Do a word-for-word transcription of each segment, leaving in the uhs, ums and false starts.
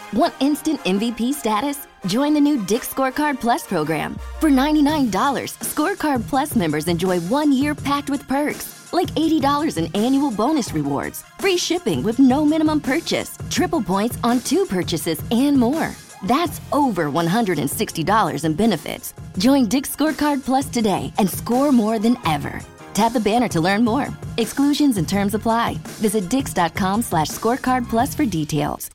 Want instant M V P status? Join the new Dick's Scorecard Plus program. For ninety-nine dollars, Scorecard Plus members enjoy one year packed with perks, like eighty dollars in annual bonus rewards, free shipping with no minimum purchase, triple points on two purchases, and more. That's over one hundred sixty dollars in benefits. Join Dick's Scorecard Plus today and score more than ever. Tap the banner to learn more. Exclusions and terms apply. Visit dix.com slash scorecard plus for details.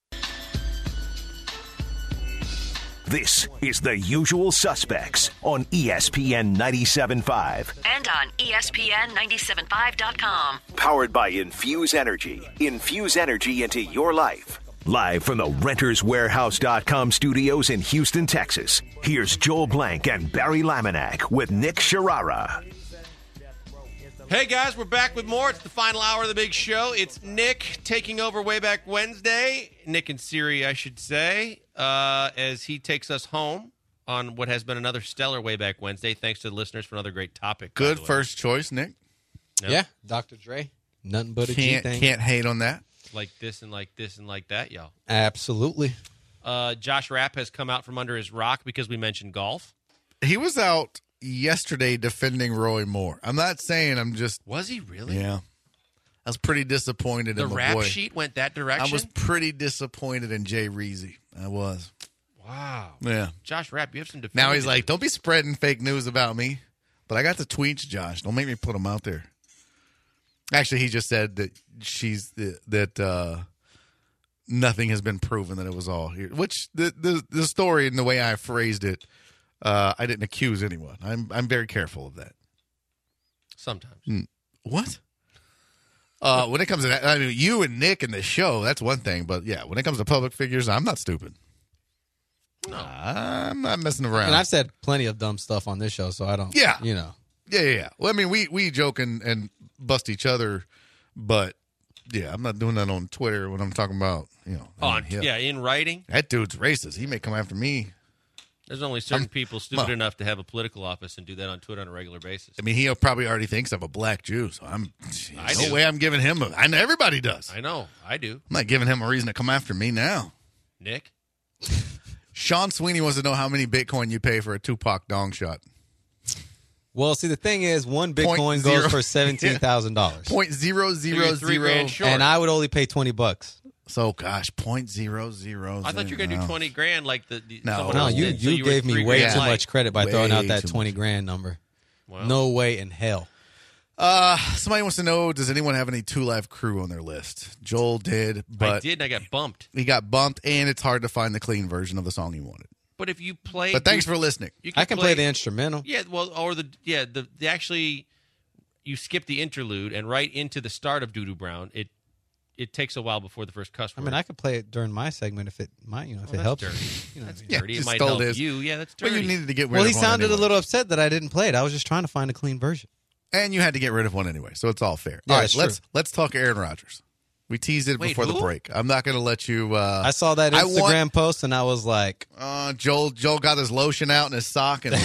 This is The Usual Suspects on E S P N ninety-seven point five. And on E S P N ninety-seven point five dot com. Powered by Infuse Energy. Infuse energy into your life. Live from the Renters Warehouse dot com studios in Houston, Texas. Here's Joel Blank and Barry Laminack with Nick Sharara. Hey guys, we're back with more. It's the final hour of the big show. It's Nick taking over way back Wednesday. Nick and Siri, I should say, uh, as he takes us home on what has been another stellar way back Wednesday. Thanks to the listeners for another great topic. Good first choice, Nick. Yep. Yeah, Doctor Dre. Nothing but a G Can't, thing. can't hate on that. Like this and like this and like that, y'all. Absolutely. Uh, Josh Rapp has come out from under his rock because we mentioned golf. He was out yesterday defending Roy Moore. I'm not saying I'm just... Was he really? Yeah. I was pretty disappointed The in my rap boy. sheet went that direction? I was pretty disappointed in Jay Reezy. I was. Wow. Yeah. Josh Rapp, you have some defense. Now he's like, don't be spreading fake news about me. But I got the tweets, Josh. Don't make me put them out there. Actually, he just said that she's that uh, nothing has been proven, that it was all here. Which the the, the story and the way I phrased it, uh, I didn't accuse anyone. I'm I'm very careful of that. Sometimes. What? Uh, when it comes to that, I mean, you and Nick and the show, that's one thing. But yeah, when it comes to public figures, I'm not stupid. No. I'm not messing around. And I've said plenty of dumb stuff on this show, so I don't, Yeah. you know. Yeah, yeah, yeah. Well, I mean, we, we joke and, and bust each other, but yeah, I'm not doing that on Twitter when I'm talking about, you know. I On, mean, yeah, in writing. That dude's racist. He may come after me. There's only certain I'm- people stupid well- enough to have a political office and do that on Twitter on a regular basis. I mean, he probably already thinks I'm a black Jew, so I'm. I no do. way I'm giving him a. I know everybody does. I know. I do. I'm not giving him a reason to come after me now. Nick? Sean Sweeney wants to know how many Bitcoin you pay for a Tupac dong shot. Well, see, the thing is, one Point Bitcoin zero- goes for seventeen thousand dollars. Point zero So zero you're three zero. grand short. And I would only pay twenty bucks. So gosh, point zero zero. I thought you were going to do twenty grand like the, the No. someone No, else you, did, so you were gave me three way grand too light. much credit by Way throwing out that too twenty much. grand number. Well, No way in hell. Uh, somebody wants to know: does anyone have any Two Live Crew on their list? Joel did, but I did, and I got bumped. he got bumped, and it's hard to find the clean version of the song he wanted. But if you play, But thanks for listening. You I can play the instrumental. Yeah, well, or the yeah the, the actually you skip the interlude and right into the start of Doo-Doo Brown. It it takes a while before the first cuss I word. mean, I could play it during my segment if it might, you know, if Well, it that's helps. dirty. You know, That's Yeah, dirty. It just might stole help his. you. Yeah, that's But dirty. you needed to get rid well, of he one sounded anyway. a little upset that I didn't play it. I was just trying to find a clean version. And you had to get rid of one anyway, so it's all fair. Yeah, all right, that's let's true. let's talk Aaron Rodgers. We teased it Wait, before the who? break. I'm not going to let you. Uh, I saw that I Instagram want- post and I was like, uh, Joel Joel got his lotion out in his sock, and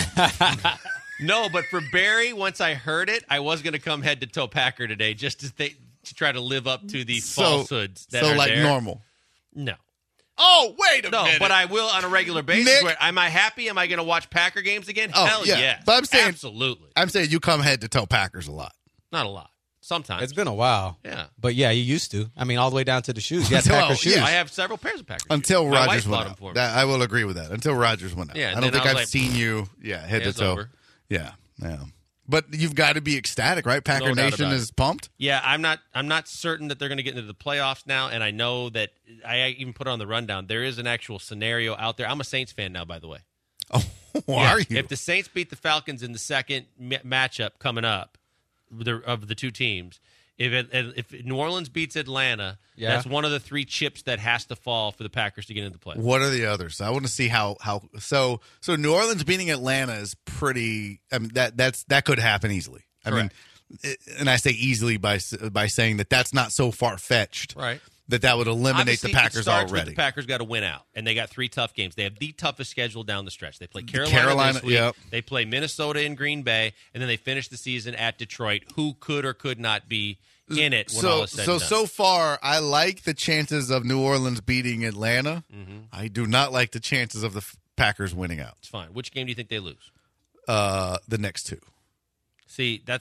No, but for Barry, once I heard it, I was going to come head to toe Packer today just to th- to try to live up to the so falsehoods that so are like there. normal. No. Oh wait a No, minute. but I will on a regular basis. Nick- Where, am I happy? Am I going to watch Packer games again? Oh, Hell yeah. yes. But I'm saying- absolutely. I'm saying you come head to toe Packers a lot. Not a lot. Sometimes. it's been a while. Yeah. But yeah, you used to. I mean, all the way down to the shoes. You had Well, Packer shoes. yeah. I have several pairs of Packers. Until shoes. My Rodgers wife went bought them out. for me. That, I will agree with that. Until Rodgers went out. Yeah, I and don't then think I I've was like, seen you. Yeah, head Yeah, to it's toe. over. Yeah, yeah. But you've got to be ecstatic, right? Packer No doubt Nation about is it. pumped. Yeah, I'm not. I'm not certain that they're going to get into the playoffs now, and I know that I even put on the rundown. There is an actual scenario out there. I'm a Saints fan now, by the way. Oh, Yeah, are you? If the Saints beat the Falcons in the second ma- matchup coming up the, of the two teams, if it, if New Orleans beats Atlanta, Yeah. that's one of the three chips that has to fall for the Packers to get into the playoffs. What are the others? I want to see how how so so New Orleans beating Atlanta is pretty. I mean that that's that could happen easily. I Correct. mean, it- and I say easily by s- by saying that that's not so far fetched. Right. That that would eliminate Obviously, the Packers it starts already. With the Packers got to win out, and they got three tough games. They have the toughest schedule down the stretch. They play Carolina, Carolina, this week. yep. They play Minnesota and Green Bay, and then they finish the season at Detroit, who could or could not be in it when so, all is said so, and done. so far, I like the chances of New Orleans beating Atlanta. Mm-hmm. I do not like the chances of the F- Packers winning out. It's fine. Which game do you think they lose? Uh, the next two. See, that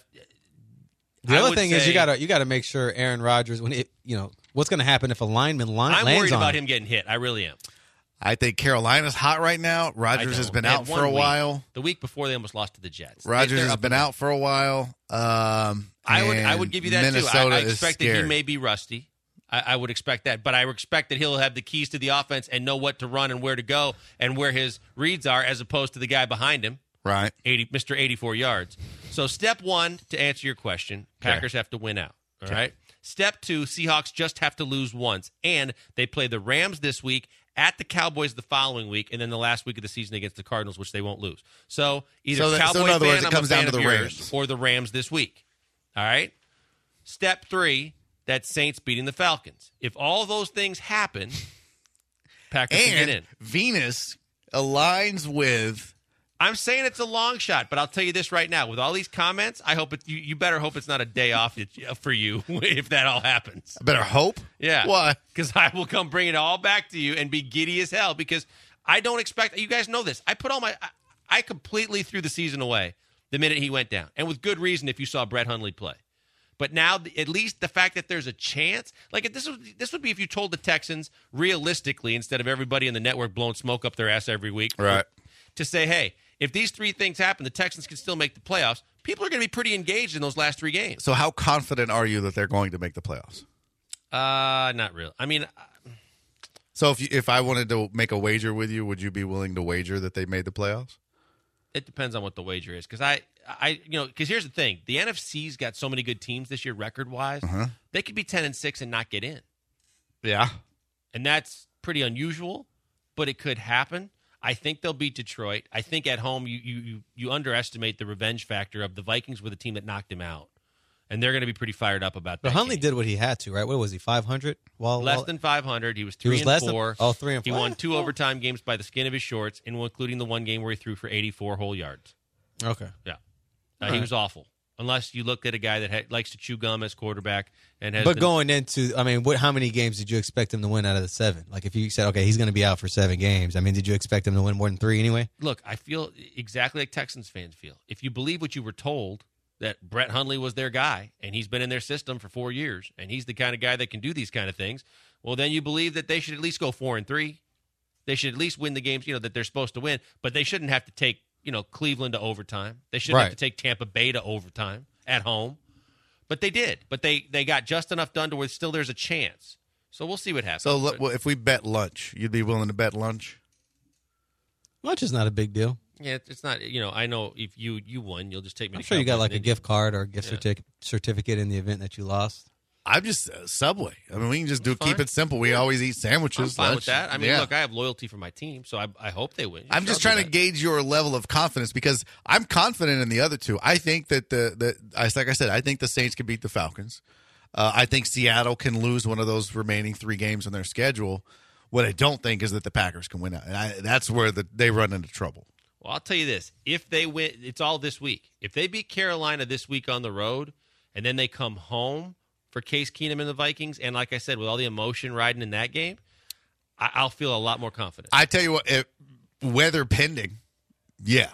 The I other would thing is say- you gotta you gotta make sure Aaron Rodgers when it you know what's gonna happen if a lineman line, I'm lands worried on about him. him getting hit. I really am. I think Carolina's hot right now. I Rodgers has don't. been They had out one for a week. while. The week before, they almost lost to the Jets. They- Rodgers they're has up been and- out for a while. Um, I would, I and would give you that Minnesota too. I, I is expect that he scary. may be rusty. I, I would expect that, but I expect that he'll have the keys to the offense and know what to run and where to go and where his reads are, as opposed to the guy behind him, Right. eighty, Mister eighty-four yards. So, step one, to answer your question, Packers have to win out. All right. Step two, Seahawks just have to lose once, and they play the Rams this week, at the Cowboys the following week, and then the last week of the season against the Cardinals, which they won't lose. So either So that- so Cowboy in other fan, words, it I'm comes a fan down to of the yours, Rams. or the Rams this week. All right? Step three, that's Saints beating the Falcons. If all those things happen, Packers can get in. And Venus aligns with I'm saying it's a long shot, but I'll tell you this right now. With all these comments, I hope it, you, you better hope it's not a day off for you if that all happens. I better hope. Yeah. Why? Because I will come bring it all back to you and be giddy as hell because I don't expect – you guys know this. I put all my I, I completely threw the season away the minute he went down, and with good reason if you saw Brett Hundley play. But now, at least the fact that there's a chance – like if this, was, this would be if you told the Texans realistically, instead of everybody in the network blowing smoke up their ass every week, Right. to say, hey, if these three things happen, the Texans can still make the playoffs. People are going to be pretty engaged in those last three games. So how confident are you that they're going to make the playoffs? Uh, not really. I mean, So if you, if I wanted to make a wager with you, would you be willing to wager that they made the playoffs? it depends on what the wager is. Because I, I, you know, because here's the thing: the N F C's got so many good teams this year, record wise. Uh-huh. They could be ten and six and not get in, Yeah. and that's pretty unusual, but it could happen. I think they'll beat Detroit. I think at home you you you, you underestimate the revenge factor of the Vikings with a team that knocked him out, and they're going to be pretty fired up about that. But Hundley game. did what he had to, right? What was he, five hundred? Well, less well, than five hundred. He was He three was and less than- four. oh, three and He four. won two Oh. overtime games by the skin of his shorts, and including the one game where he threw for eighty-four whole yards. Okay. Yeah, uh, All he right. was awful. Unless you look at a guy that ha- likes to chew gum as quarterback and has. But been- going into, I mean, what? How many games did you expect him to win out of the seven? Like, if you said, okay, he's going to be out for seven games, I mean, did you expect him to win more than three anyway? look, I feel exactly like Texans fans feel. If you believe what you were told, that Brett Hundley was their guy, and he's been in their system for four years, and he's the kind of guy that can do these kind of things, well, then you believe that they should at least go four and three. They should at least win the games, you know, that they're supposed to win. But they shouldn't have to take, you know, Cleveland to overtime. They shouldn't have Right. to take Tampa Bay to overtime at home. But they did. But they they got just enough done to where still there's a chance. So we'll see what happens. So But- well, if we bet lunch, you'd be willing to bet lunch? Lunch is not a big deal. yeah, it's not. You know, I know if you you won, you'll just take me. I'm to sure you got Cowboys, like a didn't gift card or a gift Yeah. certi- certificate in the event that you lost. I'm just uh, Subway. I mean, we can just do Fine. keep it simple. We always eat I'm sandwiches. fine lunch. with that. I mean, Yeah. look, I have loyalty for my team, so I, I hope they win. I'm just Sure, I'll trying to do that. gauge your level of confidence because I'm confident in the other two. I think that the the I like I said, I think the Saints can beat the Falcons. Uh, I think Seattle can lose one of those remaining three games on their schedule. What I don't think is that the Packers can win out, and I, that's where the, they run into trouble. Well, I'll tell you this: if they win, it's all this week. If they beat Carolina this week on the road, and then they come home for Case Keenum and the Vikings, and like I said, with all the emotion riding in that game, I, I'll feel a lot more confident. I tell you what, if, weather pending, yeah,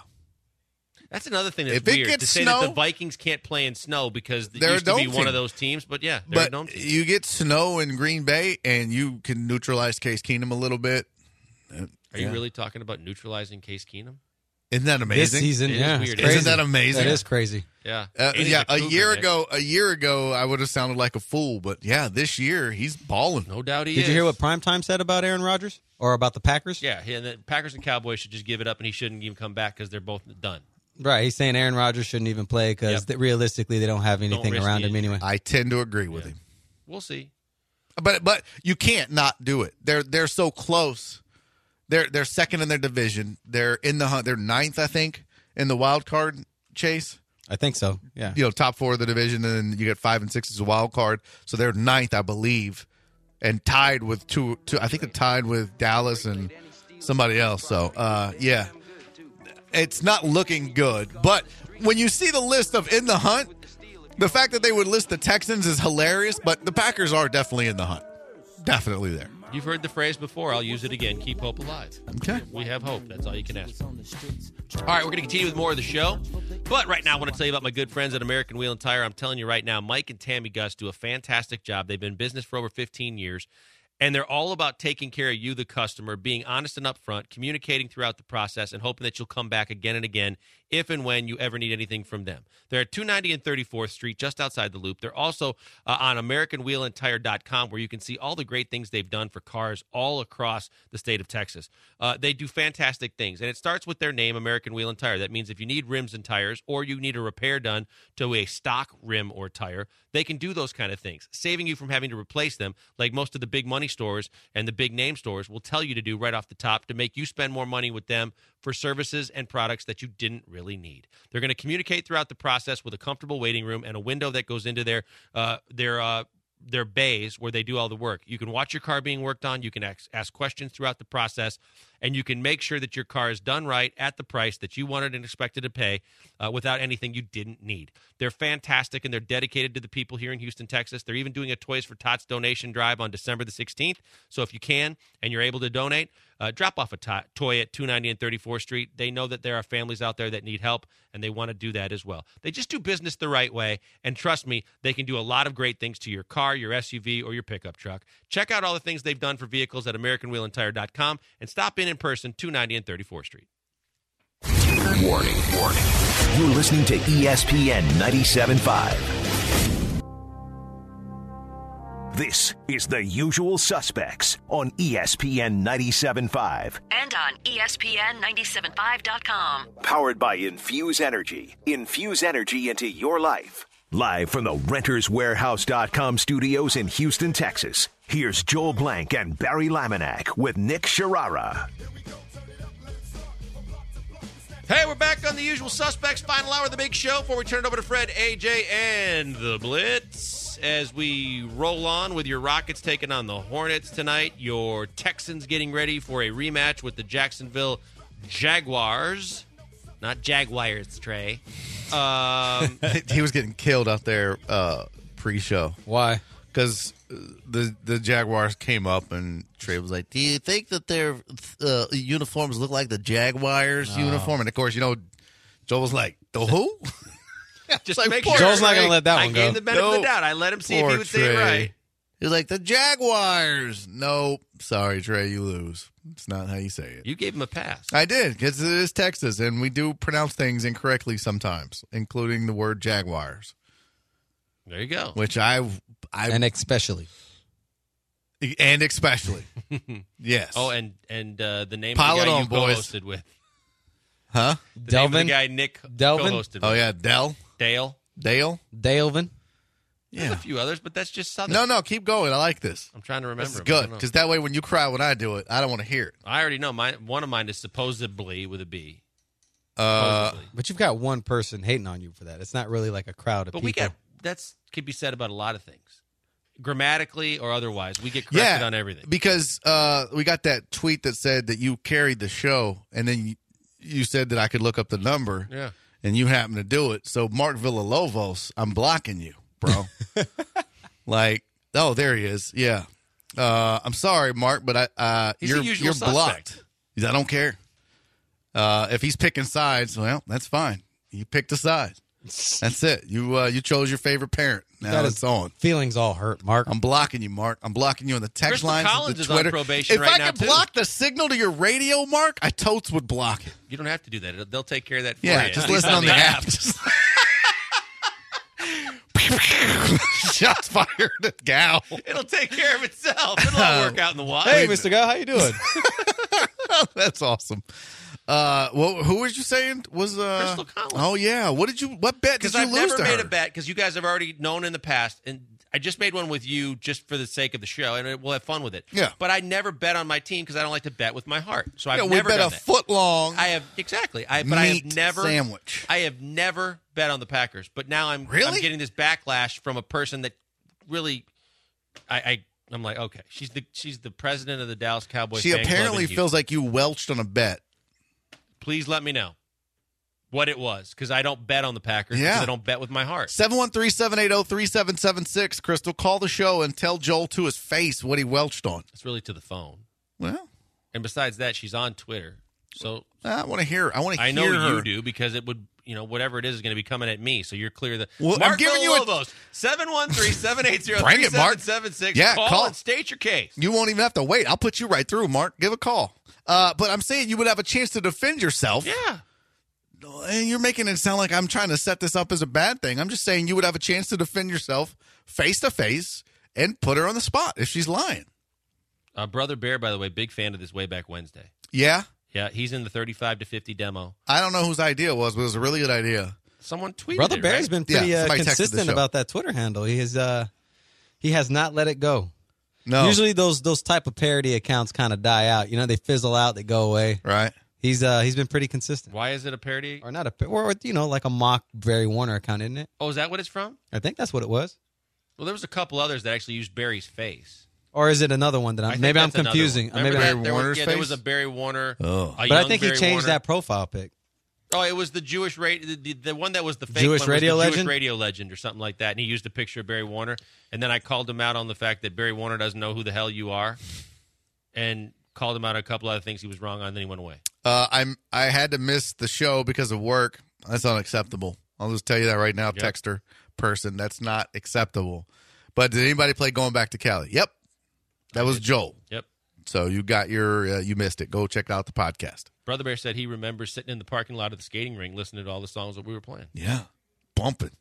That's another thing that's If it weird gets to say snow- that the Vikings can't play in snow because they They're a used to be dome one of team. those teams. But yeah, they're a but dome team. you get snow in Green Bay, and you can neutralize Case Keenum a little bit. Uh, Are you yeah. really talking about neutralizing Case Keenum? Isn't that amazing? This season, It is yeah, weird. it's Isn't crazy. that amazing? That is crazy. Yeah, Uh, And he's yeah, a, Cougar, year Nick. ago, a year ago, I would have sounded like a fool, but yeah, this year he's balling. no doubt he Did is. you hear what Primetime said about Aaron Rodgers or about the Packers? Yeah, and the Packers and Cowboys should just give it up, and he shouldn't even come back because they're both done. Right. He's saying Aaron Rodgers shouldn't even play because Yep. realistically they don't have anything risk around the him injury. anyway. I tend to agree with Yeah. him, We'll see. but but you can't not do it. They're they're so close. They're they're second in their division. They're in the hunt. They're ninth, I think, in the wild card chase. I think so. Yeah. You know, top four of the division, and then you get five and six as a wild card. So they're ninth, I believe, and tied with two. two I think they're tied with Dallas and somebody else. So uh, yeah, it's not looking good. But when you see the list of in the hunt, The fact that they would list the Texans is hilarious, but the Packers are definitely in the hunt. Definitely there. You've heard the phrase before. I'll use it again. Keep hope alive. Okay. We have hope. That's all you can ask for. All right, we're going to continue with more of the show. But right now, I want to tell you about my good friends at American Wheel and Tire. I'm telling you right now, Mike and Tammy Gus do a fantastic job. They've been in business for over fifteen years. And they're all about taking care of you, the customer, being honest and upfront, communicating throughout the process, and hoping that you'll come back again and again if and when you ever need anything from them. They're at two ninety and thirty-fourth Street, just outside the Loop. They're also uh, on American Wheel and Tire dot com, where you can see all the great things they've done for cars all across the state of Texas. Uh, they do fantastic things, and it starts with their name, American Wheel and Tire. That means if you need rims and tires, or you need a repair done to a stock rim or tire, they can do those kind of things, saving you from having to replace them like most of the big money stores and the big name stores will tell you to do right off the top to make you spend more money with them for services and products that you didn't really need. They're going to communicate throughout the process with a comfortable waiting room and a window that goes into their uh, their uh, their bays where they do all the work. You can watch your car being worked on. You can ask, ask questions throughout the process, and you can make sure that your car is done right at the price that you wanted and expected to pay uh, without anything you didn't need. They're fantastic, and they're dedicated to the people here in Houston, Texas. They're even doing a Toys for Tots donation drive on December the sixteenth. So if you can and you're able to donate, uh, drop off a to- toy at two ninety and thirty-fourth Street. They know that there are families out there that need help, and they want to do that as well. They just do business the right way, and trust me, they can do a lot of great things to your car, your S U V, or your pickup truck. Check out all the things they've done for vehicles at American Wheel and Tire dot com and stop in in person, two ninety and thirty-fourth Street. Warning, warning. You're listening to E S P N ninety-seven point five. This is The Usual Suspects on E S P N ninety-seven point five. And on E S P N ninety-seven point five dot com. Powered by Infuse Energy. Infuse energy into your life. Live from the Renters Warehouse dot com studios in Houston, Texas. Here's Joel Blank and Barry Laminack with Nick Sharara. Hey, we're back on The Usual Suspects, final hour of the big show before we turn it over to Fred, A J, and the Blitz. As we roll on with your Rockets taking on the Hornets tonight, your Texans getting ready for a rematch with the Jacksonville Jaguars. Not Jaguars, Trey. Um, He was getting killed out there uh, pre-show. Why? Because the the Jaguars came up and Trey was like, "Do you think that their uh, uniforms look like the Jaguars' No. uniform?" And of course, you know, Joe was like, "The who?" just like, to make poor sure. Joel's not Trey. gonna let that I one gave go. the benefit of No. the doubt. I let him see if Poor he would say it Trey. right. He's like, "The Jaguars." Nope. Sorry, Trey, you lose. It's not how you say it. You gave him a pass. I did, because it is Texas, and we do pronounce things incorrectly sometimes, including the word Jaguars, There you go. which I, I And especially. and especially, yes. Oh, and and uh, the name Pile of it the guy on, you boys. co-hosted with. huh? The name of Delvin? the guy Nick Delvin? co-hosted Oh with. yeah, Dell, Dale. Dale. Dalvin. There's Yeah. a few others, but that's just Southern. No, no, keep going. I like this. I'm trying to remember. This is them. I good don't know. because that way, when you cry when I do it, I don't want to hear it. I already know. Mine, one of mine is supposedly with a B. Uh, Supposedly. But you've got one person hating on you for that. It's not really like a crowd of But people. we get that's could be said about a lot of things, grammatically or otherwise. We get corrected yeah, on everything. because uh, we got that tweet that said that you carried the show, and then you, you said that I could look up the number, Yeah. and you happened to do it. So Mark Villalobos, I'm blocking you, bro. Like, oh, there he is. Yeah. Uh, I'm sorry, Mark, but I uh, He's a you're usual you're suspect. blocked. He's, I don't care. Uh, if he's picking sides, well, that's fine. You picked a side. That's it. You uh, you chose your favorite parent. Now Got his it's on. Feelings all hurt, Mark. I'm blocking you, Mark. I'm blocking you on the text Crystal lines, Collins the is on Twitter. probation if right I now, could too. block the signal to your radio, Mark, I totes would block it. You don't have to do that. It'll- They'll take care of that for Yeah, you. just At least listen on the app. Just- Shots fired at Gal. It'll take care of itself. It'll all work out in the wild. Hey, Mister Guy, how you doing? That's awesome. Uh, well, who was you saying was uh? Crystal Collins. Oh yeah. What did you? What bet did Because you I've lose never to made her? a bet because you guys have already known in the past, and I just made one with you just for the sake of the show, and it- we'll have fun with it. Yeah. But I never bet on my team because I don't like to bet with my heart. So I've Yeah, we never bet done a that. foot long. I have exactly. I but I meat have never sandwich. I have never bet on the Packers. But now I'm Really? I'm getting this backlash from a person that really I, I I'm like, okay, she's the she's the president of the Dallas Cowboys. She fan club apparently in feels Houston. like you welched on a bet. Please let me know. what it was because I don't bet on the Packers. Yeah. Because I don't bet with my heart. seven one three, seven eight zero, three seven seven six. Crystal, call the show and tell Joel to his face what he welched on. It's really to the phone. Well, and besides that, she's on Twitter. So I want to hear. I want to. I know hear her. you do because it would, you know, whatever it is is going to be coming at me. So you're clear that. Well, Mark I'm giving you a- Villalobos, seven one three, seven eight zero, Bring three it, Mark. seven seven six. Yeah, call, call. and state your case. You won't even have to wait. I'll put you right through, Mark. Give a call. Uh, but I'm saying you would have a chance to defend yourself. Yeah. And you're making it sound like I'm trying to set this up as a bad thing. I'm just saying you would have a chance to defend yourself face to face and put her on the spot if she's lying. Uh, Brother Bear, by the way, big fan of this Way Back Wednesday. Yeah? Yeah, he's in the thirty-five to fifty demo. I don't know whose idea it was, but it was a really good idea. Someone tweeted Brother it, Bear's right? been pretty Yeah, uh, somebody texted the consistent show. about that Twitter handle. He has uh, he has not let it go. No. Usually those those type of parody accounts kind of die out. You know, they fizzle out, they go away. Right. He's uh he's been pretty consistent. Why is it a parody? Or not a or you know like a mock Barry Warner account, isn't it? Oh, is that what it's from? I think that's what it was. Well, there was a couple others that actually used Barry's face. Or is it another one that I I'm think maybe I'm that's another confusing? one. Uh, Maybe Remember Barry that? There Warner's was, yeah, there was face? a Barry Warner. Oh. a but I young think Barry he changed Warner. that profile pic. Oh, it was the Jewish radio, the, the, the one that was the fake Jewish one was radio the legend? Jewish radio legend or something like that. And he used a picture of Barry Warner. And then I called him out on the fact that Barry Warner doesn't know who the hell you are, and called him out on a couple other things he was wrong on. And then he went away. Uh, I'm. I had to miss the show because of work. That's unacceptable. I'll just tell you that right now, Yep. texter person. That's not acceptable. But did anybody play Going Back to Cali? Yep. That was Joel. Yep. So you got your, uh, you missed it. Go check out the podcast. Brother Bear said he remembers sitting in the parking lot of the skating rink listening to all the songs that we were playing. Yeah. Bumping.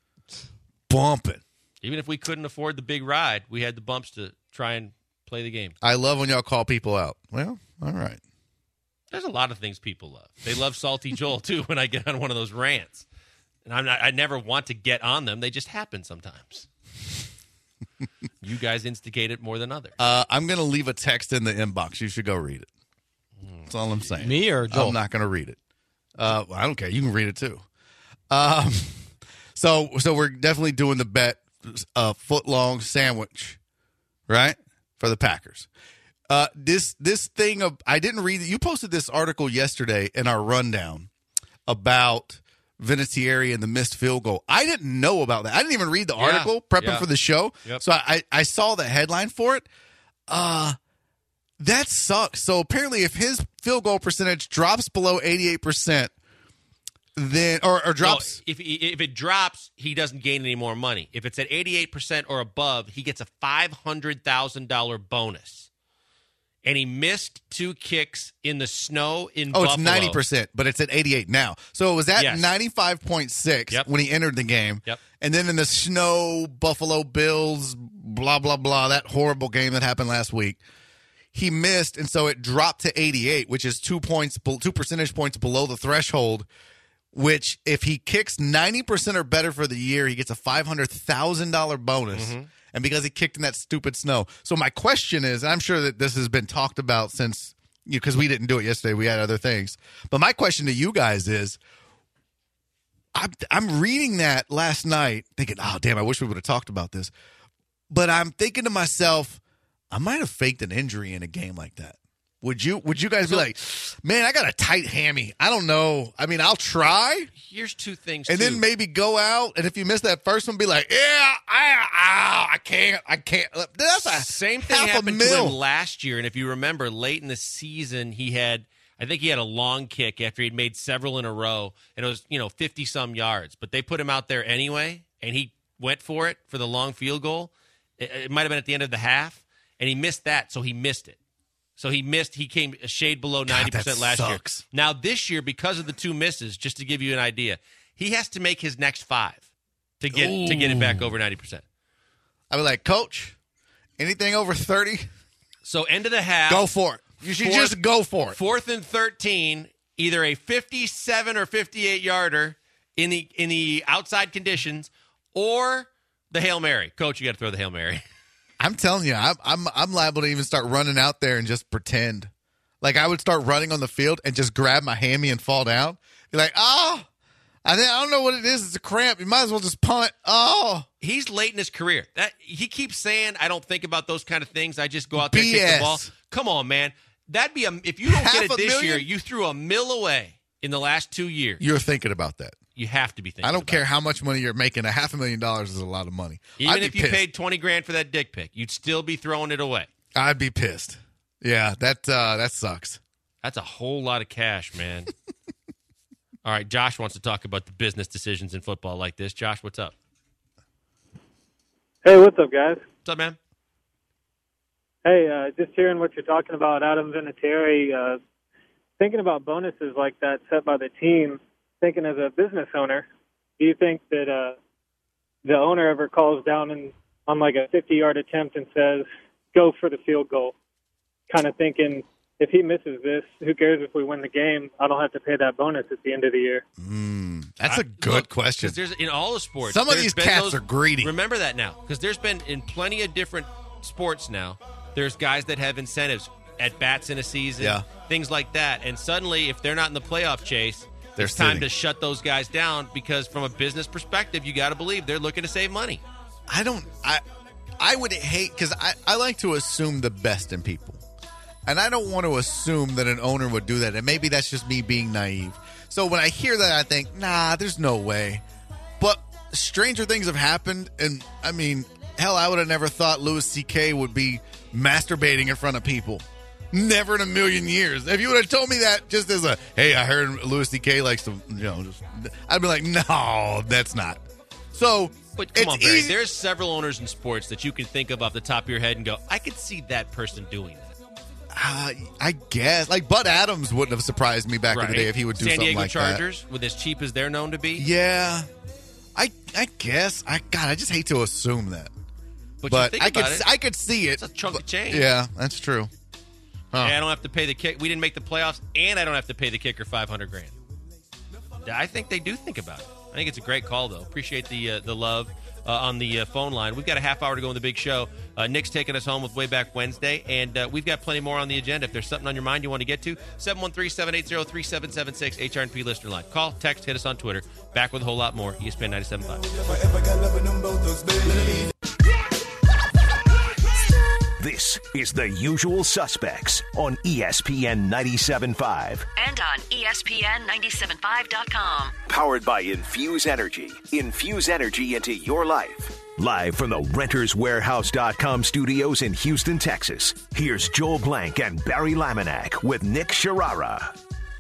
Bumping. Even if we couldn't afford the big ride, we had the bumps to try and play the game. I love when y'all call people out. Well, all right. There's a lot of things people love. They love Salty Joel, too, when I get on one of those rants. And I'm not, I never want to get on them. They just happen sometimes. You guys instigate it more than others. Uh, I'm going to leave a text in the inbox. You should go read it. That's all I'm saying. Me or Joel? I'm not going to read it. Uh, well, I don't care. You can read it too. Um, so so we're definitely doing the bet, a foot long sandwich, right, for the Packers. Uh, this this thing of I didn't read it. You posted this article yesterday in our rundown about Vinatieri and the missed field goal. I didn't know about that. I didn't even read the Yeah, article prepping yeah. for the show. Yep. So I, I saw the headline for it. Uh, that sucks. So apparently if his field goal percentage drops below eighty-eight percent, then or, or drops. Well, if if it drops, he doesn't gain any more money. If it's at eighty-eight percent or above, he gets a five hundred thousand dollars bonus. And he missed two kicks in the snow in Oh, Buffalo. it's ninety percent, but it's at eighty-eight now. So it was at Yes. ninety-five point six Yep. when he entered the game. Yep. And then in the snow, Buffalo Bills, blah, blah, blah, that horrible game that happened last week, he missed, and so it dropped to eighty-eight, which is two points, two percentage points below the threshold, which if he kicks ninety percent or better for the year, he gets a five hundred thousand dollars bonus. Mm-hmm. And because he kicked in that stupid snow. So my question is, and I'm sure that this has been talked about since, because we didn't do it yesterday, we had other things. But my question to you guys is, I'm, I'm reading that last night thinking, oh, damn, I wish we would have talked about this. But I'm thinking to myself, I might have faked an injury in a game like that. Would you Would you guys be like, man, I got a tight hammy. I don't know. I mean, I'll try. Here's two things, And too. then maybe go out, and if you miss that first one, be like, yeah, I, ah, I can't, I can't. That's a Same thing half a happened to mil. him last year. And if you remember, late in the season, he had, I think he had a long kick after he'd made several in a row. And it was, you know, fifty-some yards. But they put him out there anyway, and he went for it for the long field goal. It, it might have been at the end of the half, and he missed that, so he missed it. So he missed, he came a shade below ninety percent that last sucks. year. Now this year, because of the two misses, just to give you an idea, he has to make his next five to get to get it back over ninety percent. I'd be like, Coach, anything over thirty, So end of the half. go for it. You should Fourth- just go for it. Fourth and thirteen, either a fifty-seven or fifty-eight yarder in the in the outside conditions, or the Hail Mary. Coach, you got to throw the Hail Mary. I'm telling you, I'm, I'm I'm liable to even start running out there and just pretend. Like I would start running on the field and just grab my hammy and fall down. Be like, oh, I, think, I don't know what it is. It's a cramp. You might as well just punt. Oh, He's late in his career. That he keeps saying, I don't think about those kind of things. I just go out there and B S. kick the ball. Come on, man. That'd be a if you don't Half get it a this million? year, you threw a mill away. in the last two years, You're thinking about that. you have to be thinking I don't about care it. how much money you're making. A half a million dollars is a lot of money. Even I'd if be you pissed. paid twenty grand for that dick pic, you'd still be throwing it away. I'd be pissed. Yeah, that uh, that sucks. That's a whole lot of cash, man. All right, Josh wants to talk about the business decisions in football like this. Josh, what's up? Hey, what's up, guys? What's up, man? Hey, uh, just hearing what you're talking about, Adam Vinatieri, uh, thinking about bonuses like that set by the team, thinking as a business owner, do you think that uh, the owner ever calls down and on like a fifty-yard attempt and says, go for the field goal? Kind of thinking, if he misses this, who cares if we win the game? I don't have to pay that bonus at the end of the year. Mm, that's I- a good look, question. 'cause there's in all the sports. Some of there's these been cats those- are greedy. Remember that now, because there's been in plenty of different sports now. There's guys that have incentives at bats in a season, Yeah. things like that. And suddenly, if they're not in the playoff chase, They're it's time sitting. to shut those guys down because, from a business perspective, you got to believe they're looking to save money. I don't. I I would hate because I, I like to assume the best in people, and I don't want to assume that an owner would do that. And maybe that's just me being naive. So when I hear that, I think, nah, there's no way. But stranger things have happened, and I mean, hell, I would have never thought Louis C K would be masturbating in front of people. Never in a million years. If you would have told me that just as a, hey, I heard Louis C K likes to, you know, just, I'd be like, no, that's not. So, But come it's on, Barry. easy- There's several owners in sports that you can think of off the top of your head and go, I could see that person doing that. Uh, I guess. Like, Bud Adams wouldn't have surprised me back in the day if he would do San something Diego like Chargers, with as cheap as they're known to be. that. Yeah. I I guess. I God, I just hate to assume that. But, But you think I could about it, I could see it. it's a chunk of change. Yeah, that's true. Huh. Hey, I don't have to pay the kick. We didn't make the playoffs, and I don't have to pay the kicker five hundred grand. I think they do think about it. I think it's a great call, though. Appreciate the uh, the love uh, on the uh, phone line. We've got a half hour to go in the big show. Uh, Nick's taking us home with Way Back Wednesday, and uh, we've got plenty more on the agenda. If there's something on your mind you want to get to, seven one three, seven eight zero, three seven seven six, H R and P Listener Line. Call, text, hit us on Twitter. Back with a whole lot more. E S P N ninety-seven point five. This is The Usual Suspects on E S P N ninety-seven point five. And on E S P N ninety-seven point five dot com. Powered by Infuse Energy. Infuse energy into your life. Live from the Renters Warehouse dot com studios in Houston, Texas. Here's Joel Blank and Barry Laminack with Nick Sharara.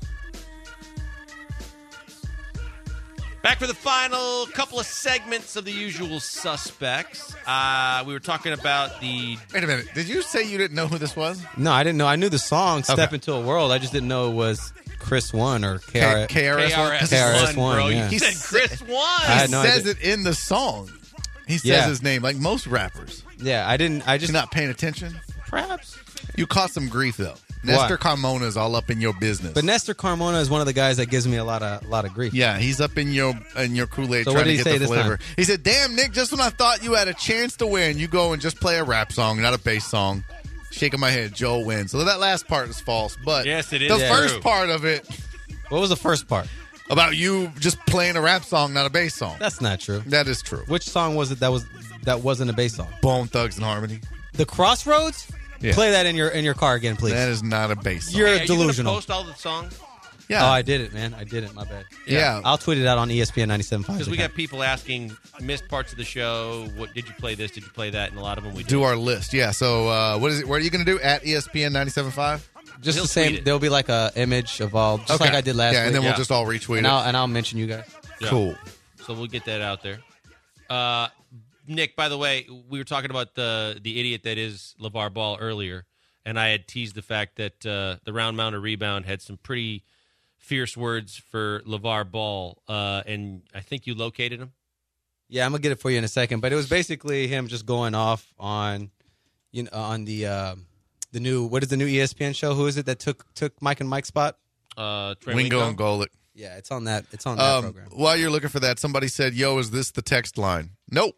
Back for the final couple of segments of The Usual Suspects. Uh, we were talking about the Wait a minute. Did you say you didn't know who this was? No, I didn't know. I knew the song "Step Okay. Into a World." I just didn't know it was Chris One or K R. K R S one? K K R S one, bro. one, yeah. You said Chris One. I had He no says idea. it in the song. He says Yeah. his name like most rappers. Yeah, I didn't. I just You're not paying attention? perhaps. You caught some grief, though. Nestor Carmona is all up in your business. But Nestor Carmona is one of the guys that gives me a lot of lot of grief. Yeah, he's up in your in your Kool-Aid So trying what did to he get say the this flavor. time? He said, damn, Nick, just when I thought you had a chance to win, you go and just play a rap song, not a bass song. Shaking my head, Joel wins. So that last part is false. But Yes, it is the true. first part of it What was the first part? about you just playing a rap song, not a bass song. That's not true. That is true. Which song was it that was that wasn't a bass song? Bone Thugs and Harmony. The Crossroads? Yeah. Play that in your in your car again, please. That is not a bass song. You're Hey, are you gonna delusional. post all the songs? yeah. Oh, I did it, man. I did it. My bad. yeah. I'll tweet it out on E S P N ninety-seven point five. Because we got people asking, missed parts of the show. What did you play this? Did you play that? And a lot of them we do did. our list. Yeah. So uh, what is it? What are you going to do at E S P N ninety-seven point five? just He'll the tweet same. it. There'll be like a image of all, just like I did last Yeah, week. and then we'll Yeah. just all retweet and it. I'll, and I'll mention you guys. Yeah. Cool. So we'll get that out there. Uh, Nick, by the way, we were talking about the the idiot that is LeVar Ball earlier, and I had teased the fact that uh, the Round Mountain Rebound had some pretty fierce words for LeVar Ball, uh, and I think you located him. Yeah, I'm gonna get it for you in a second. But it was basically him just going off on, you know, on the uh, the new what is the new E S P N show? Who is it that took took Mike and Mike's spot? Uh, Trey Wingo Wingo. and Golick. Yeah, it's on that. It's on that Um, program. while you're looking for that, somebody said, "Yo, is this the text line?" Nope.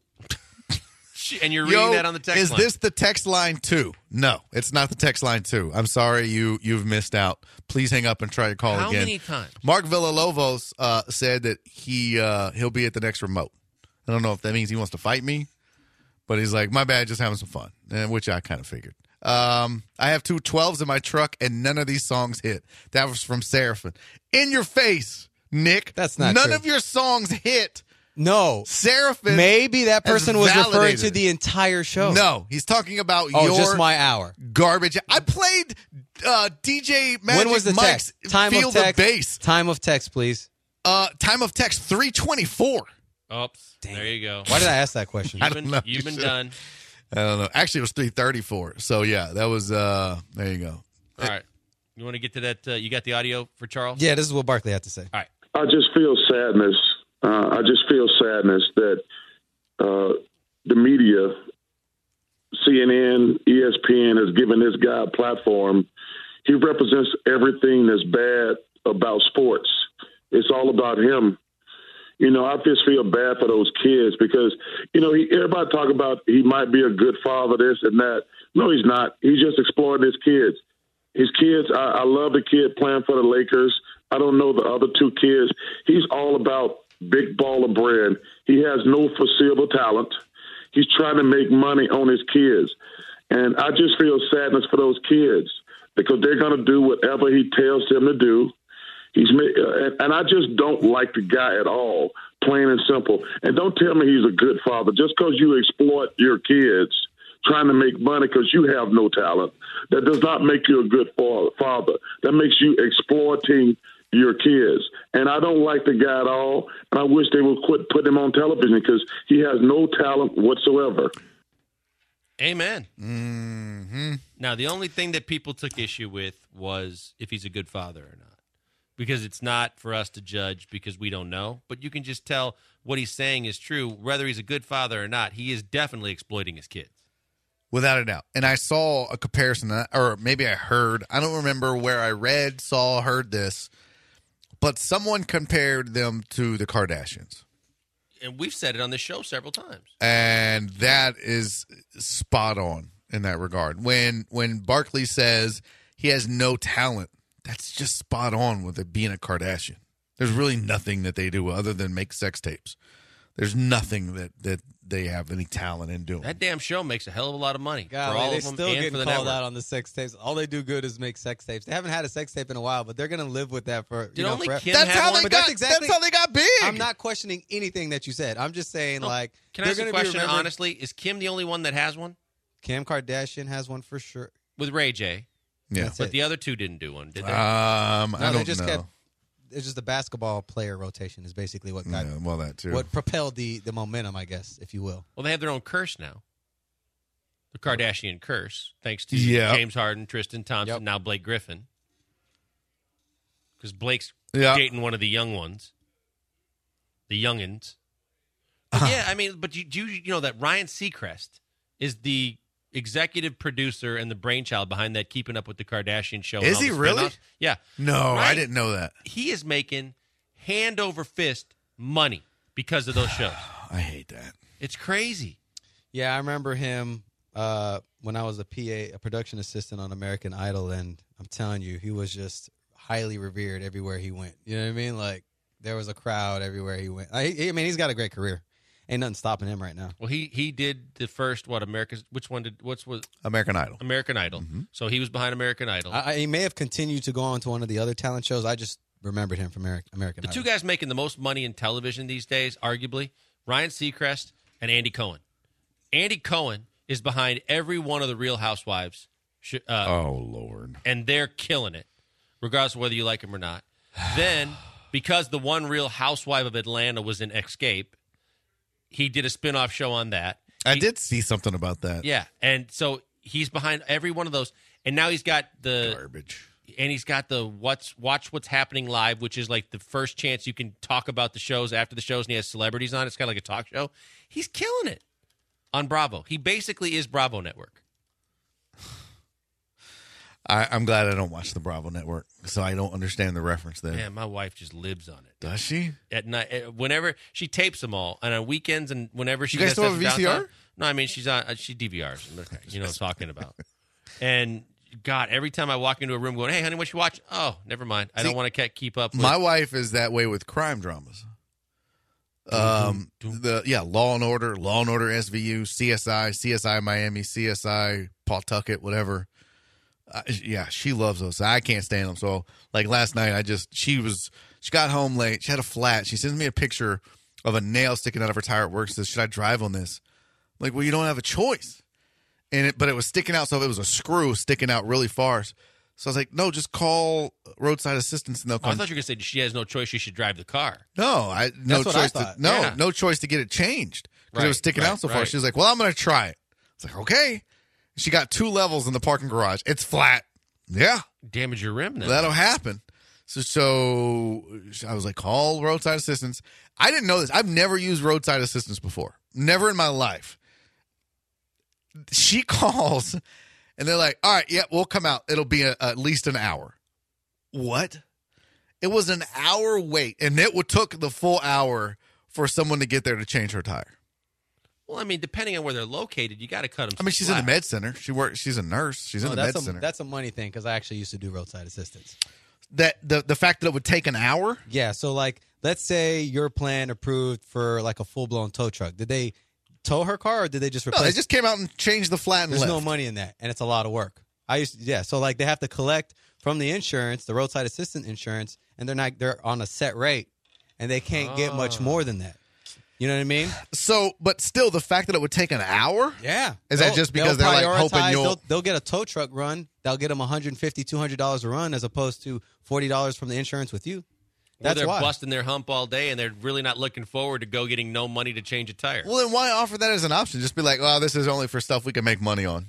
And you're Yo, reading that on the text is line. this the text line two? No, it's not the text line two. I'm sorry, you you've missed out. Please hang up and try to call How again. many times? Mark Villalobos uh, said that he uh, he'll be at the next remote. I don't know if that means he wants to fight me, but he's like, my bad, just having some fun, and which I kind of figured. Um, I have two twelves in my truck, and none of these songs hit. That was from Seraphim. In your face, Nick. That's not None true. of your songs hit. No. Seraphim. Maybe that has person was referring validated to it. the entire show. No, he's talking about Oh, your just my hour. garbage. I played uh, D J Magic When was the Mike's text? Time Feel of text. the Bass. Time of text, please. Uh, time of text three twenty-four. Oops. There you go. Why did I ask that question? I You've don't been, know. you've been You done. I don't know. Actually, it was three thirty-four. So, yeah, that was, uh, there you go. All right. You want to get to that? Uh, you got the audio for Charles? Yeah, this is what Barkley had to say. All right. I just feel sadness. Uh, I just feel sadness that uh, the media, C N N, E S P N, has given this guy a platform. He represents everything that's bad about sports. It's all about him. You know, I just feel bad for those kids because, you know, he, everybody talk about he might be a good father, this and that. No, he's not. He's just exploiting his kids. His kids, I, I love the kid playing for the Lakers. I don't know the other two kids. He's all about big baller bread. He has no foreseeable talent. He's trying to make money on his kids. And I just feel sadness for those kids because they're going to do whatever he tells them to do. He's uh, and I just don't like the guy at all, plain and simple. And don't tell me he's a good father. Just because you exploit your kids trying to make money because you have no talent, that does not make you a good father. That makes you exploiting your kids. And I don't like the guy at all. And I wish they would quit putting him on television because he has no talent whatsoever. Amen. Mm-hmm. Now, the only thing that people took issue with was if he's a good father or not. Because it's not for us to judge because we don't know. But you can just tell what he's saying is true. Whether he's a good father or not, he is definitely exploiting his kids. Without a doubt. And I saw a comparison, or maybe I heard, I don't remember where I read, saw, heard this, but someone compared them to the Kardashians. And we've said it on this show several times. And that is spot on in that regard. When when Barkley says he has no talent, that's just spot on with it being a Kardashian. There's really nothing that they do other than make sex tapes. There's nothing that, that they have any talent in doing. That damn show makes a hell of a lot of money God, for all they of them still and getting for the called network. out on the sex tapes. All they do good is make sex tapes. They haven't had a sex tape in a while, but they're going to live with that for. Did you know, only forever. Kim that's have how one? they But got. that's exactly- that's how they got big. I'm not questioning anything that you said. I'm just saying, No, like, Can I they're ask a gonna be question remembered- honestly? Is Kim the only one that has one? Kim Kardashian has one for sure. With Ray J. Yeah. That's But it. the other two didn't do one, did they? Um, No, I they don't just know. kept. It's just the basketball player rotation is basically what got Yeah, well, that too. what propelled the the momentum, I guess, if you will. Well, they have their own curse now. The Kardashian curse, thanks to Yeah. James Harden, Tristan Thompson, Yep. now Blake Griffin. Because Blake's Yeah. dating one of the young ones, the youngins. But yeah, I mean, but you, do you, you know that Ryan Seacrest is the executive producer and the brainchild behind that Keeping Up with the Kardashian show. and Is all he the really? spin-offs? Yeah. No, I Right? didn't know that. He is making hand over fist money because of those shows. I hate that. It's crazy. Yeah, I remember him uh, when I was a P A, a production assistant on American Idol, and I'm telling you, he was just highly revered everywhere he went. You know what I mean? Like there was a crowd everywhere he went. I, I mean, he's got a great career. Ain't nothing stopping him right now. Well, he he did the first what America's which one did what's was American Idol. American Idol. So he was behind American Idol. I, I, he may have continued to go on to one of the other talent shows. I just remembered him from American American the Idol. two guys making the most money in television these days, arguably, Ryan Seacrest and Andy Cohen. Andy Cohen is behind every one of the Real Housewives, sh- uh, Oh, Lord. and they're killing it, regardless of whether you like him or not. Then, because the one Real Housewife of Atlanta was in Escape, he did a spin-off show on that. I He- did see something about that. Yeah, and so he's behind every one of those, and now he's got the Garbage. and he's got the what's watch what's happening live, which is like the first chance you can talk about the shows after the shows, and he has celebrities on. It's kind of like a talk show. He's killing it on Bravo. He basically is Bravo Network. I, I'm glad I don't watch the Bravo Network, so I don't understand the reference there. Man, my wife just lives on it. Does she? At night, eh, whenever she tapes them all, and on weekends, and whenever she You guys has still have a stuff V C R? downtime- No, I mean she's on. uh, She D V Rs. Okay, you know what I'm talking about. And God, every time I walk into a room, going, "Hey, honey, what you watch?" Oh, never mind. I See, don't want to keep up. With, My wife is that way with crime dramas. Um, the yeah, Law and Order, Law and Order S V U, C S I, C S I Miami, C S I Pawtucket, whatever. Uh, yeah, she loves those. I can't stand them. So, like last night, I just she was she got home late. She had a flat. She sends me a picture of a nail sticking out of her tire at work. Says, "Should I drive on this?" I'm like, well, you don't have a choice. And it, but it was sticking out, so it was a screw sticking out really far. So I was like, no, just call roadside assistance and they'll come. Oh, I thought you were going to say she has no choice. She should drive the car. No, I no That's what I choice. To, thought. no, Yeah. no choice to get it changed because Right, it was sticking right, out so far. right. She was like, well, I'm going to try it. It's like, okay. She got two levels in the parking garage. It's flat. Yeah, Damage your rim then. that'll happen. So, so I was like, call roadside assistance. I didn't know this. I've never used roadside assistance before. Never in my life. She calls, and they're like, all right, yeah, we'll come out. It'll be a, at least an hour. What? It was an hour wait, and it would took the full hour for someone to get there to change her tire. Well, I mean, depending on where they're located, you got to cut them. I mean, she's in the med center. She works. She's a nurse. She's in Oh, the that's med a, center. That's a money thing because I actually used to do roadside assistance. That the the fact that it would take an hour. Yeah, so like, let's say your plan approved for like a full blown tow truck. Did they tow her car or did they just No, replace? they just came out and changed the flat and There's left. no money in that, and it's a lot of work. I used to, yeah, so like they have to collect from the insurance, the roadside assistant insurance, and they're not they're on a set rate, and they can't get much more than that. You know what I mean? So, but still, the fact that it would take an hour. Yeah. Is that They'll- just because they'll they're, like, hoping prioritize- you'll- They'll, they'll get a tow truck run. They'll get them one hundred fifty dollars, two hundred dollars a run as opposed to forty dollars from the insurance with you. Or That's they're why. busting their hump all day, and they're really not looking forward to go getting no money to change a tire. Well, then why offer that as an option? Just be like, "Oh, this is only for stuff we can make money on."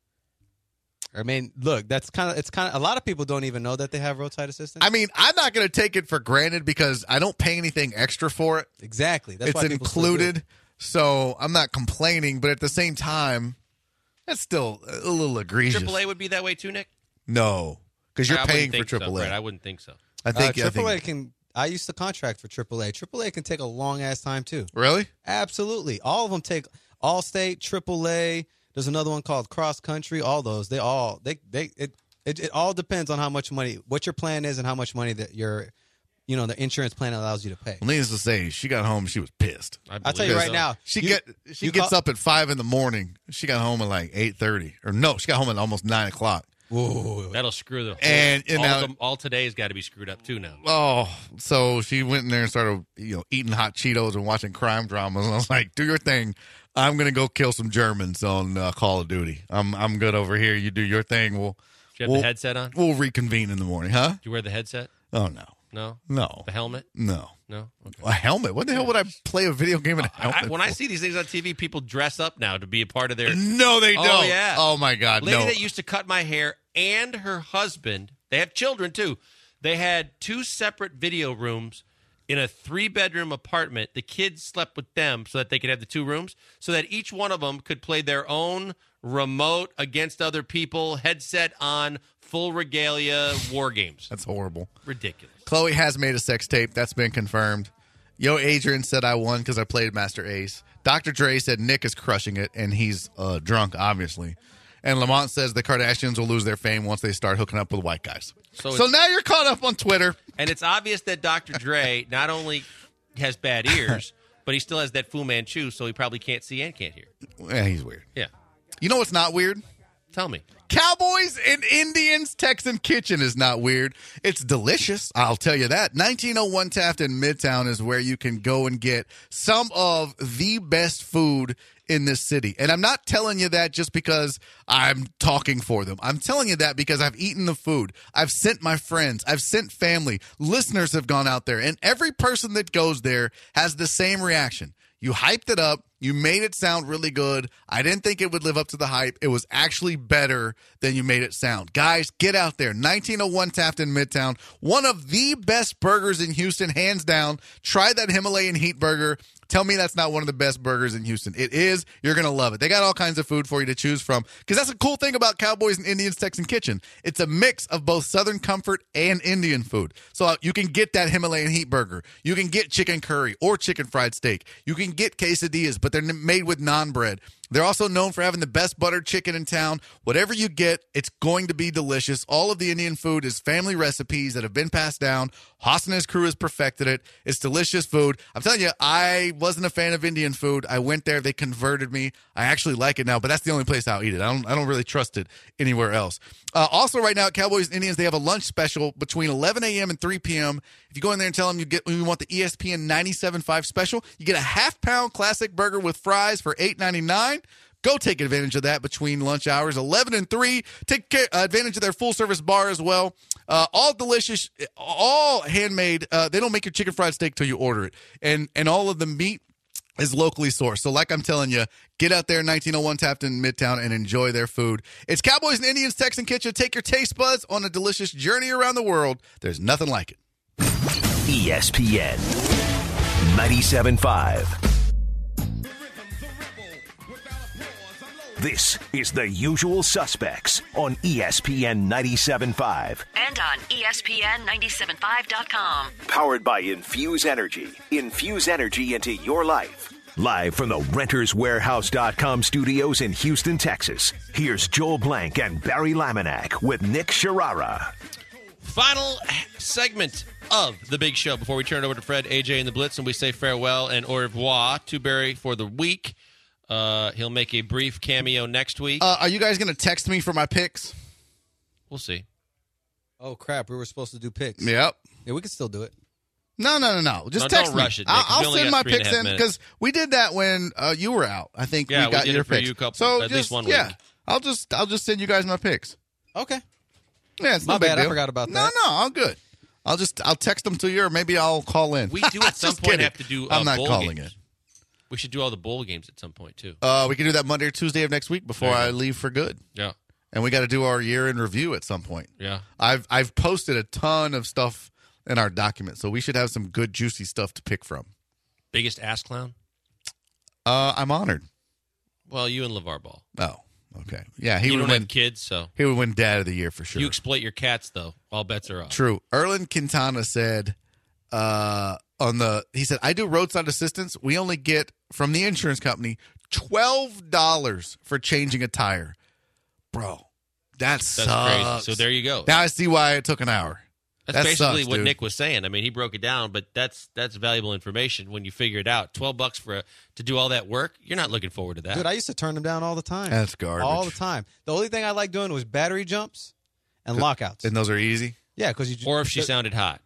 I mean, look, that's kind of it's kind of a lot of people don't even know that they have roadside assistance. I mean, I'm not going to take it for granted because I don't pay anything extra for it. exactly. That's It's why people still do it. included, so I'm not complaining. But at the same time, that's still a little egregious. Triple A would be that way too, Nick. No, because you're I wouldn't paying for think so, Triple A. Brett. I wouldn't think so. I think. uh, I Triple A think can. I used to contract for Triple A. Triple A can take a long ass time too. really. Absolutely, all of them take Allstate, Triple A. There's another one called Cross Country. All those, they all they they it, it it all depends on how much money, what your plan is, and how much money that your, you know, the insurance plan allows you to pay. Well, needless to say, she got home. She was pissed. I I'll tell you believe right so. now. She you- get she you gets call- up at five in the morning. She got home at like eight thirty, or no, she got home at almost nine o'clock. Whoa. That'll screw the whole, And- and all, now- the, all today's got to be screwed up too now. Oh, so she went in there and started, you know, eating hot Cheetos and watching crime dramas. And I was like, "Do your thing. I'm gonna go kill some Germans on uh, Call of Duty. I'm I'm good over here. You do your thing. We'll Did you have we'll, the headset on? Did we'll reconvene in the morning, huh? you wear the headset? Oh no, No. no, The helmet? no. No. Okay. A helmet? What the hell would I play a video game in a helmet? I, when I for? see these things on T V, people dress up now to be a part of their. no, they Oh, don't. yeah. Oh my God, lady no. that used to cut my hair and her husband, they have children too. They had two separate video rooms in a three bedroom apartment. The kids slept with them so that they could have the two rooms, so that each one of them could play their own remote against other people, headset on, full regalia war games. That's horrible. Ridiculous. Chloe has made a sex tape. That's been confirmed. Yo, Adrian said I won because I played Master Ace. Doctor Dre said Nick is crushing it, and he's uh, drunk, obviously. And Lamont says the Kardashians will lose their fame once they start hooking up with white guys. So So, it's- now you're caught up on Twitter. And it's obvious that Doctor Dre not only has bad ears, but he still has that Fu Manchu, so he probably can't see and can't hear. Yeah, he's weird. Yeah. You know what's not weird? Tell me. Cowboys and Indians Texan Kitchen is not weird. It's delicious. I'll tell you that. nineteen oh one Taft in Midtown is where you can go and get some of the best food in this city. And I'm not telling you that just because I'm talking for them. I'm telling you that because I've eaten the food. I've sent my friends. I've sent family. Listeners have gone out there. And every person that goes there has the same reaction. You hyped it up. You made it sound really good. I didn't think it would live up to the hype. It was actually better than you made it sound. Guys, get out there. nineteen oh one Taft in Midtown. One of the best burgers in Houston, hands down. Try that Himalayan Heat burger. Tell me that's not one of the best burgers in Houston. It is. You're going to love it. They got all kinds of food for you to choose from because that's a cool thing about Cowboys and Indians Texan Kitchen. It's a mix of both Southern comfort and Indian food. So uh, you can get that Himalayan Heat burger. You can get chicken curry or chicken fried steak. You can get quesadillas, but they're made with naan bread. They're also known for having the best buttered chicken in town. Whatever you get, it's going to be delicious. All of the Indian food is family recipes that have been passed down. Haas and his crew has perfected it. It's delicious food. I'm telling you, I wasn't a fan of Indian food. I went there. They converted me. I actually like it now, but that's the only place I'll eat it. I don't, I don't really trust it anywhere else. Uh, also, right now at Cowboys and Indians, they have a lunch special between eleven a.m. and three p.m. If you go in there and tell them you get you want the E S P N ninety-seven point five special, you get a half-pound classic burger with fries for eight ninety-nine. Go take advantage of that between lunch hours, eleven and three. Take care, uh, advantage of their full-service bar as well. Uh, all delicious, all handmade. Uh, they don't make your chicken fried steak till you order it. And and all of the meat is locally sourced. So like I'm telling you, get out there in nineteen oh one Taft in Midtown and enjoy their food. It's Cowboys and Indians Texan Kitchen. Take your taste buds on a delicious journey around the world. There's nothing like it. E S P N ninety-seven point five. This is The Usual Suspects on E S P N ninety-seven point five. And on E S P N ninety-seven five dot com. Powered by Infuse Energy. Infuse energy into your life. Live from the Renters Warehouse dot com studios in Houston, Texas. Here's Joel Blank and Barry Laminack with Nick Sharara. Final segment of the big show before we turn it over to Fred, A J, and the Blitz, and we say farewell and au revoir to Barry for the week. Uh, he'll make a brief cameo next week. Uh, are you guys going to text me for my picks? We'll see. Oh, crap. We were supposed to do picks. Yep. Yeah, we can still do it. No, no, no, no. Just No, text don't me. rush it, Nick, I'll, 'cause we I'll only send got my three and a picks half in minutes. because we did that when uh, you were out. I think Yeah, we got we did your it for picks. you a couple- so at just, least one yeah, week. I'll just I'll just send you guys my picks. Okay. Yeah, it's My no big bad, I deal. forgot about No, that. no, I'm good. I'll just I'll text them to you, or maybe I'll call in. We do at some Just point kidding. have to do uh, I'm not bowl calling games. it. We should do all the bowl games at some point, too. Uh, we can do that Monday or Tuesday of next week before There you I go. leave for good. Yeah, And we got to do our year in review at some point. yeah. I've I've posted a ton of stuff in our document, so we should have some good juicy stuff to pick from. Biggest ass clown? Uh, I'm honored. Well, you and LeVar Ball. Oh, okay. Yeah, he you would don't win. have kids, so. He would win Dad of the Year for sure. You exploit your cats, though. All bets are off. True. Erlen Quintana said uh, on the he said, I do roadside assistance. We only get from the insurance company twelve dollars for changing a tire. Bro, that That's sucks. crazy. So there you go. Now I see why it took an hour. That's that basically sucks, what dude. Nick was saying. I mean, he broke it down, but that's that's valuable information when you figure it out. Twelve bucks for a, to do all that work. You're not looking forward to that. Dude, I used to turn them down all the time. That's garbage. All the time. The only thing I like doing was battery jumps and lockouts. And those are easy. Yeah, because you. or if she the- sounded hot.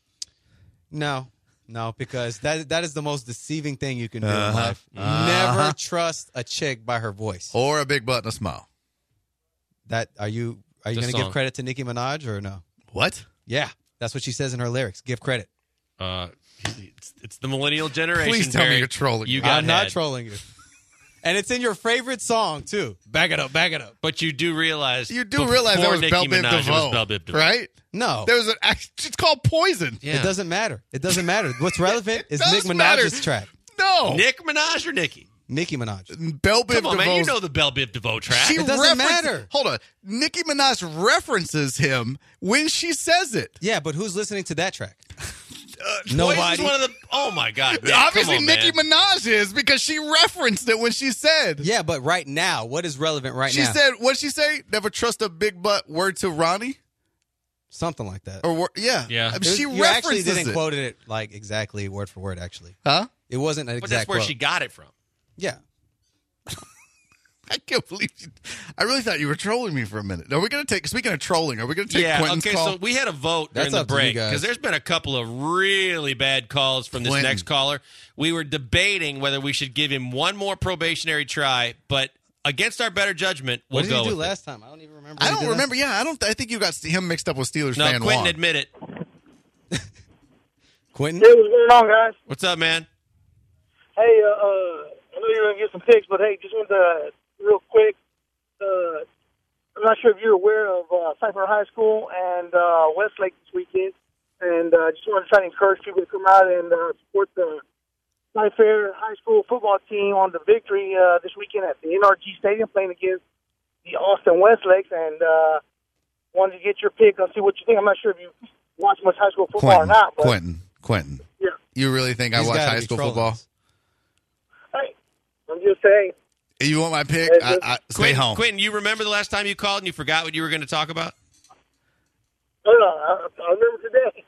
No, no, because that that is the most deceiving thing you can do in Uh-huh. life. Uh-huh. Never trust a chick by her voice. Or a big butt and a smile. That are you? Are you The going to song. give credit to Nicki Minaj or no? What? Yeah, that's what she says in her lyrics. Give credit. Uh, it's, it's the millennial generation. Please tell me Barry. you're trolling You me. got I'm not had. trolling you. And it's in your favorite song too. Back it up, back it up. But you do realize You do realize that before was Nicki Belle Biv Minaj, it DeVoe, was Belle Biv DeVoe. right? No, There was an. It's called Poison. Yeah. it doesn't matter. It doesn't matter. What's relevant is does Nick Minaj's matter. track. No, Nick Minaj or Nicki? Nicki Minaj. Belle Biv Come on, man. You DeVoe's- know the Belle Biv DeVoe track. She It doesn't references- matter. Hold on. Nicki Minaj references him when she says it. Yeah, but who's listening to that track? Poison's Nobody. one of the. Oh my God! Nick, Obviously, come on, Nicki man. Minaj is because she referenced it when she said. Yeah, but right now, what is relevant right She now? said, what'd she say? Never trust a big butt word to Ronnie? Something like that. Or wor- Yeah. Yeah. I mean, It was- she you actually references didn't it. quote it like exactly word for word. Actually, Huh? it wasn't an But exact that's where quote. she got it from. Yeah, I can't believe you. I really thought you were trolling me for a minute. Are we going to take, speaking of trolling, are we going to take yeah. Quentin's Okay. call? So we had a vote That's during the up to you break guys. because there's been a couple of really bad calls from this Quentin. next caller. We were debating whether we should give him one more probationary try, but against our better judgment, we'll what did go he do with it. last time? I don't even remember. I what he don't did last remember. Yeah, I don't. I think you got him mixed up with Steelers No, fan Quentin, Juan. admit it. time. Quentin. Hey, what's going on, guys? What's up, man? Hey, uh, uh, I know you're going to get some picks, but hey, just wanted to, real quick, uh, I'm not sure if you're aware of uh, Cypher High School and uh, Westlake this weekend, and uh, just wanted to try to encourage people to come out and uh, support the Cypher High School football team on the victory uh, this weekend at the N R G Stadium playing against the Austin Westlakes, and uh, wanted to get your pick and see what you think. I'm not sure if you watch much high school football Quentin, or not, but Quentin, Quentin. yeah. You really think I He's watch gotta high be school trolling football? us. Hey, I'm just saying. You want my pick? I, I, stay Quentin, home. Quentin, you remember the last time you called and you forgot what you were going to talk about? No, no, I, I remember today.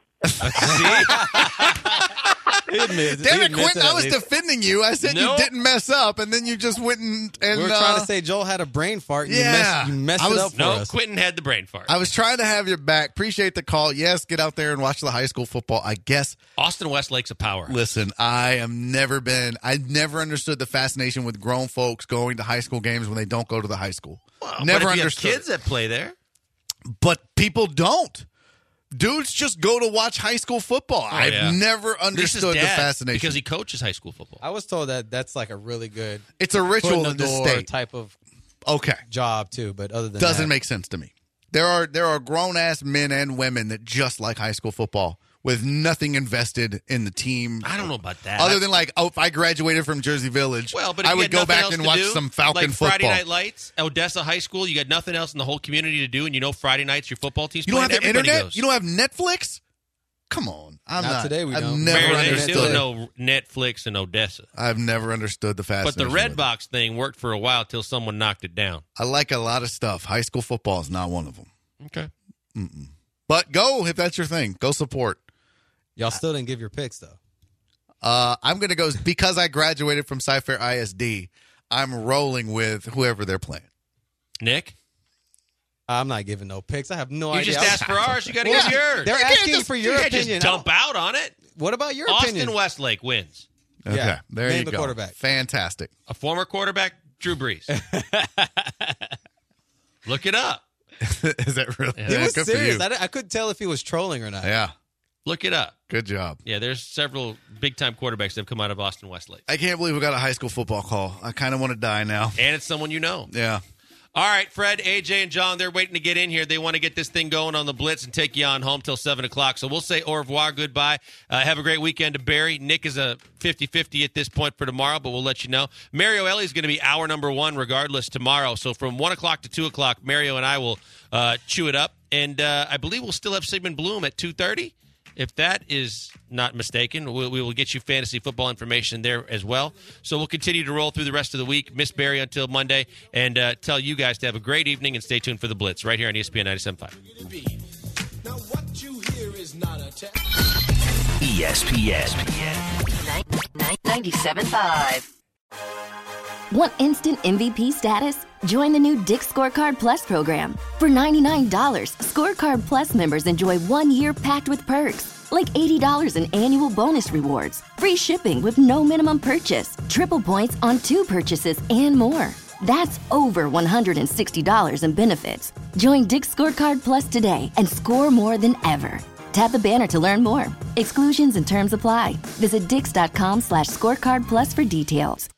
He admits- Damn he it, admits Quentin! it I at was least. defending you. I said Nope. you didn't mess up, and then you just went and. and We were uh, trying to say Joel had a brain fart. And Yeah. you messed, you messed I was- it up for No, us. Quentin had the brain fart. I was trying to have your back. Appreciate the call. Yes, get out there and watch the high school football. I guess. Austin Westlake's a power. Listen, I have never been. I never understood the fascination with grown folks going to high school games when they don't go to the high school. Well, never but if you understood. have kids that play there. But people don't. Dudes just go to watch high school football. I've yeah. never Lisa's understood the dad, fascination. because he coaches high school football. I was told that that's like a really good it's a foot ritual in in the the door state. type of Okay. job too. But other than Doesn't that, make sense to me. There are there are grown ass men and women that just like high school football with nothing invested in the team. I don't know about that. Other than like, oh, if I graduated from Jersey Village, Well, but if I you would had go nothing back else and to watch do, some Falcon like football. Friday Night Lights, Odessa High School. You got nothing else in the whole community to do, and you know Friday nights your football team's You don't have playing. the Everybody internet? goes. You don't have Netflix? Come on. I'm Not not. today, we I've don't. never Mary, there's understood still it. no Netflix in Odessa. I've never understood the But fascination. the with Red it. Box thing worked for a while till someone knocked it down. I like a lot of stuff. High school football is not one of them. Okay. But go if that's your thing. Go support. y'all still didn't give your picks though. Uh, I'm going to go because I graduated from Cy-Fair I S D. I'm rolling with whoever they're playing. Nick, I'm not giving no picks. I have no you idea. just I was- asked for ours. You got to Well, give yours. They're You can't asking just- for you your can't opinion. just dump out on it. What about your Austin opinion? Westlake wins. Okay, Yeah, there name you the go. quarterback. Fantastic. A former quarterback, Drew Brees. Look it up. Is that really? He was good for serious. you. I, I couldn't tell if he was trolling or not. Yeah, Look it up. good job. Yeah, there's several big-time quarterbacks that have come out of Austin Westlake. I can't believe we got a high school football call. I kind of want to die now. And it's someone you know. Yeah. All right, Fred, A J, and John, they're waiting to get in here. They want to get this thing going on the Blitz and take you on home till seven o'clock. So we'll say au revoir, goodbye. Uh, have a great weekend to Barry. Nick is a fifty-fifty at this point for tomorrow, but we'll let you know. Mario Ellie is going to be hour number one regardless tomorrow. So from one o'clock to two o'clock, Mario and I will uh, chew it up. And uh, I believe we'll still have Sigmund Bloom at two thirty. If that is not mistaken, we, we will get you fantasy football information there as well. So we'll continue to roll through the rest of the week, miss Barry until Monday, and uh, tell you guys to have a great evening and stay tuned for the Blitz right here on E S P N ninety-seven point five. Now what you hear is not a test. E S P N. ninety-seven point five. Want instant M V P status? Join the new Dick's Scorecard Plus program. For ninety-nine dollars, Scorecard Plus members enjoy one year packed with perks, like eighty dollars in annual bonus rewards, free shipping with no minimum purchase, triple points on two purchases, and more. That's over one hundred sixty dollars in benefits. Join Dick's Scorecard Plus today and score more than ever. Tap the banner to learn more. Exclusions and terms apply. Visit dix.com slash scorecard plus for details.